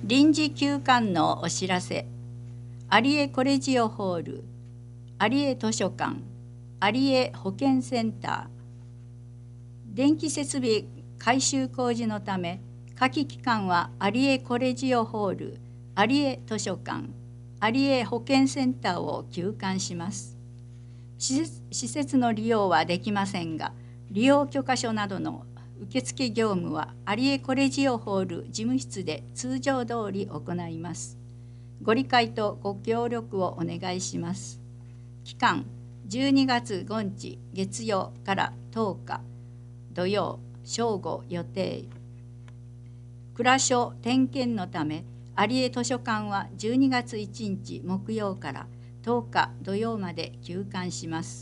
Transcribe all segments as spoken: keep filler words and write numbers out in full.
臨時休館のお知らせ。有江コレジオホール、有江図書館、有江保健センター。電気設備改修工事のため、夏季期間は有江コレジオホール、有江図書館、有江保健センターを休館します。施設、施設の利用はできませんが、利用許可書などの受付業務は有江コレジオホール事務室で通常通り行います。ご理解とご協力をお願いします。期間じゅうにがつごにち月曜からとおか土曜正午予定。蔵書点検のため有江図書館はじゅうにがついちにち木曜からとおか土曜まで休館します。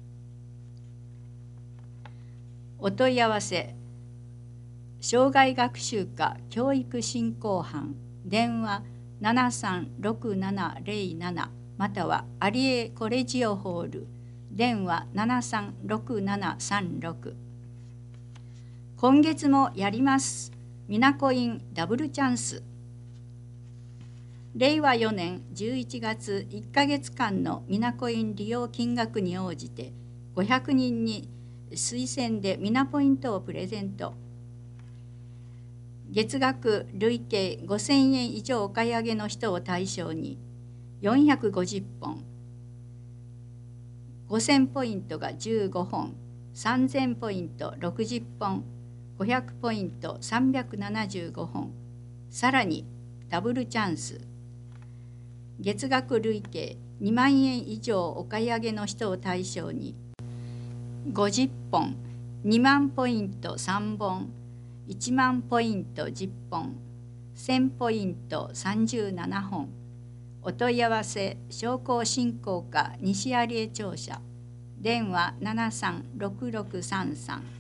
お問い合わせ。障害学習科教育振興班電話ななさんろくななゼロななまたは有江コレジオホール電話ななさんろくななさんろく。今月もやります。みなこインダブルチャンス。れいわよねんじゅういちがついっかげつかんのみなこイン利用金額に応じてごひゃくにんに推薦でみなポイントをプレゼント。月額累計ごせんえん以上お買い上げの人を対象によんひゃくごじゅっぽん、ごせんポイントがじゅうごほん、さんぜんポイントろくじゅっぽん、ごひゃくポイントさんびゃくななじゅうごほん、さらにダブルチャンス。月額累計にまんえん以上お買い上げの人を対象にごじゅっぽん、にまんポイントさんぼん、いちまんポイントじゅっぽん、せんポイントさんじゅうななほん。お問い合わせ商工振興課西有江庁舎電話ななさんろくろくさんさん。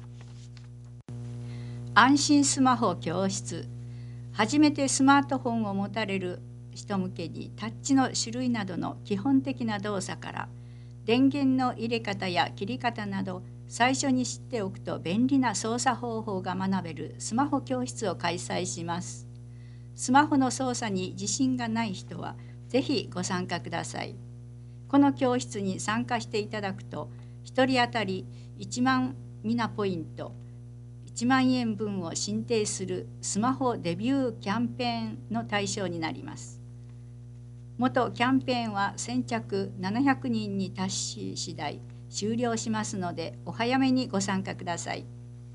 安心スマホ教室。初めてスマートフォンを持たれる人向けにタッチの種類などの基本的な動作から電源の入れ方や切り方など最初に知っておくと便利な操作方法が学べるスマホ教室を開催します。スマホの操作に自信がない人はぜひご参加ください。この教室に参加していただくとひとり当たりいちまんミナポイント、いちまんえんぶんを申請するスマホデビューキャンペーンの対象になります。元キャンペーンは先着ななひゃくにんに達し次第終了しますのでお早めにご参加ください。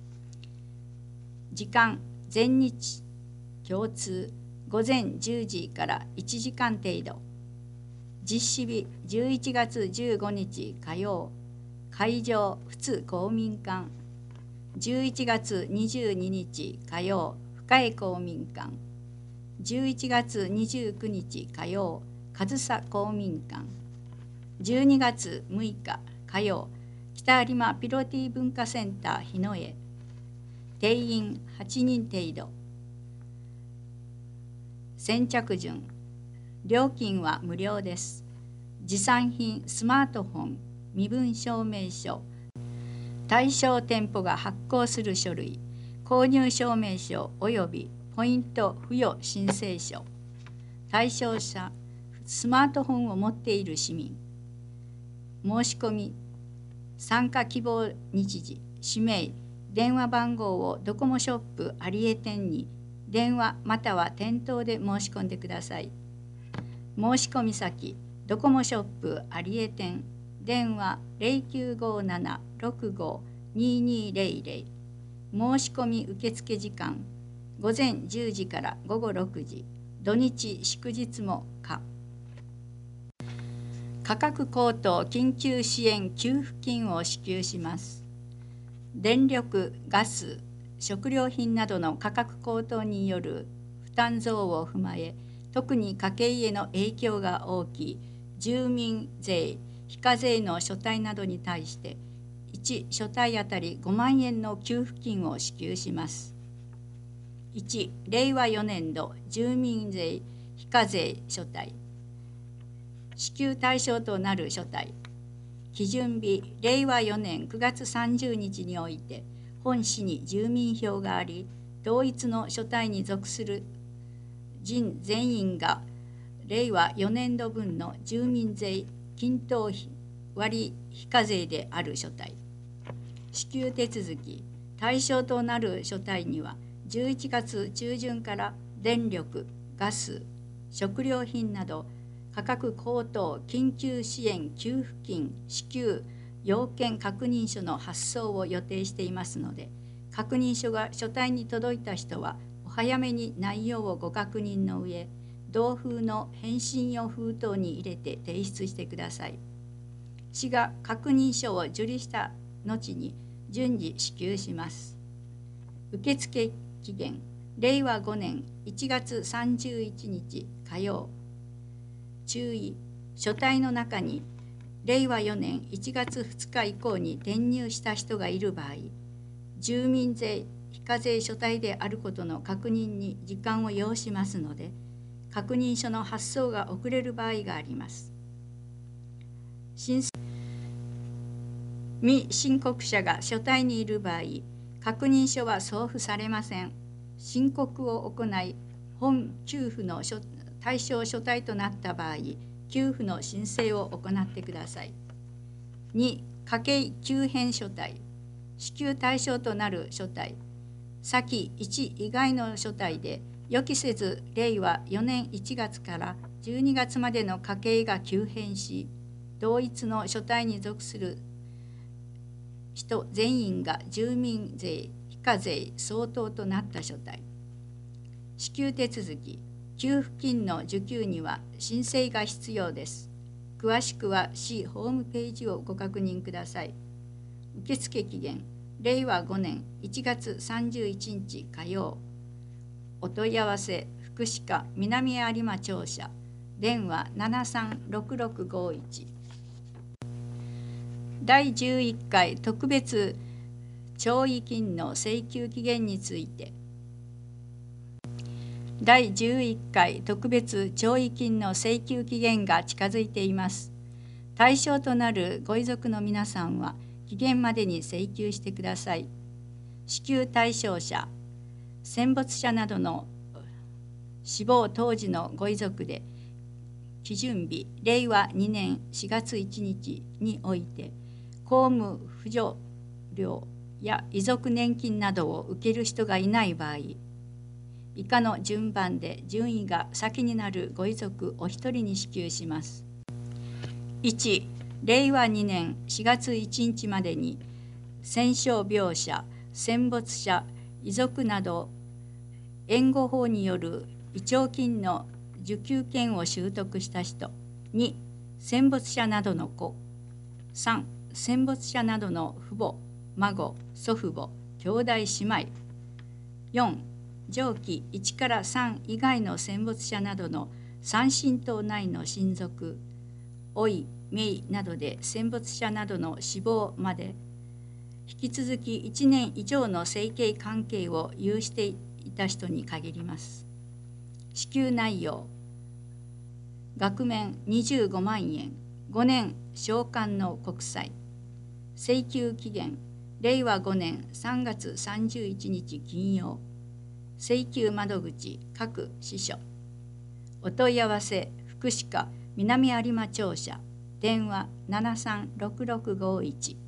時間全日共通ごぜんじゅうじからいちじかん程度。実施日じゅういちがつじゅうごにち火曜。会場府津公民館。じゅういちがつにじゅうににち火曜深江公民館。じゅういちがつにじゅうくにち火曜上総公民館。じゅうにがつむいか火曜北有馬ピロティ文化センター日野江。定員はちにん程度。先着順。料金は無料です。持参品スマートフォン、身分証明書、対象店舗が発行する書類、購入証明書およびポイント付与申請書。対象者、スマートフォンを持っている市民。申し込み、参加希望日時、氏名、電話番号をドコモショップ有江店に電話または店頭で申し込んでください。申し込み先、ドコモショップ有江店、電話ゼロきゅうごななろくごににゼロゼロ。申し込み受付時間、ごぜんじゅうじからごごろくじ、土日祝日も可。価格高騰緊急支援給付金を支給します。電力、ガス、食料品などの価格高騰による負担増を踏まえ、特に家計への影響が大きい住民税、非課税の所帯などに対していち所帯あたりごまんえんの給付金を支給します。いちれいわよねんど住民税非課税所帯。支給対象となる所帯。基準日れいわよねんくがつさんじゅうにちにおいて本市に住民票があり、同一の所帯に属する人全員が令和よねんど分の住民税均等割非課税である所帯。支給手続き対象となる所帯にはじゅういちがつ中旬から電力、ガス、食料品など価格高騰緊急支援給付金支給要件確認書の発送を予定していますので、確認書が所帯に届いた人はお早めに内容をご確認の上、同封の返信用封筒に入れて提出してください。市が確認書を受理した後に順次支給します。受付期限令和ごねんいちがつさんじゅういちにち火曜。注意、所帯の中に令和よねんいちがつふつか以降に転入した人がいる場合、住民税非課税所帯であることの確認に時間を要しますので、確認書の発送が遅れる場合があります。未申告者が所帯にいる場合、確認書は送付されません。申告を行い、本給付の対象所帯となった場合、給付の申請を行ってください。に、家計急変所帯、支給対象となる所帯、先いち以外の所帯で、予期せず令和よねんいちがつからじゅうにがつまでの家計が急変し、同一の所帯に属する人全員が住民税非課税相当となった所帯。支給手続き給付金の受給には申請が必要です。詳しくは市ホームページをご確認ください。受付期限令和ごねんいちがつさんじゅういちにち火曜。お問い合わせ福祉課南有馬庁舎電話ななさんろくろくごいち。だいじゅういっかい特別弔慰金の請求期限について。だいじゅういっかい特別弔慰金の請求期限が近づいています。対象となるご遺族の皆さんは期限までに請求してください。支給対象者戦没者などの死亡当時のご遺族で、基準日令和にねんしがついちにちにおいて公務扶助料や遺族年金などを受ける人がいない場合、以下の順番で順位が先になるご遺族お一人に支給します。いち、令和にねんしがついちにちまでに戦傷病者、戦没者、遺族など援護法による慰聴金の受給権を習得した人。に、戦没者などの子。さん、戦没者などの父母、孫、祖父母、兄弟姉妹。よん、上記いちからさん以外の戦没者などの三親等内の親族、甥、姪などで戦没者などの死亡まで、引き続きいちねん以上の生計関係を有していた人に限ります。支給内容、額面にじゅうごまんえん、ごねん償還の国債。請求期限、令和ごねんさんがつさんじゅういちにち金曜。請求窓口、各支所。お問い合わせ、福祉課南有馬庁舎、電話ななさんろくろくごいち。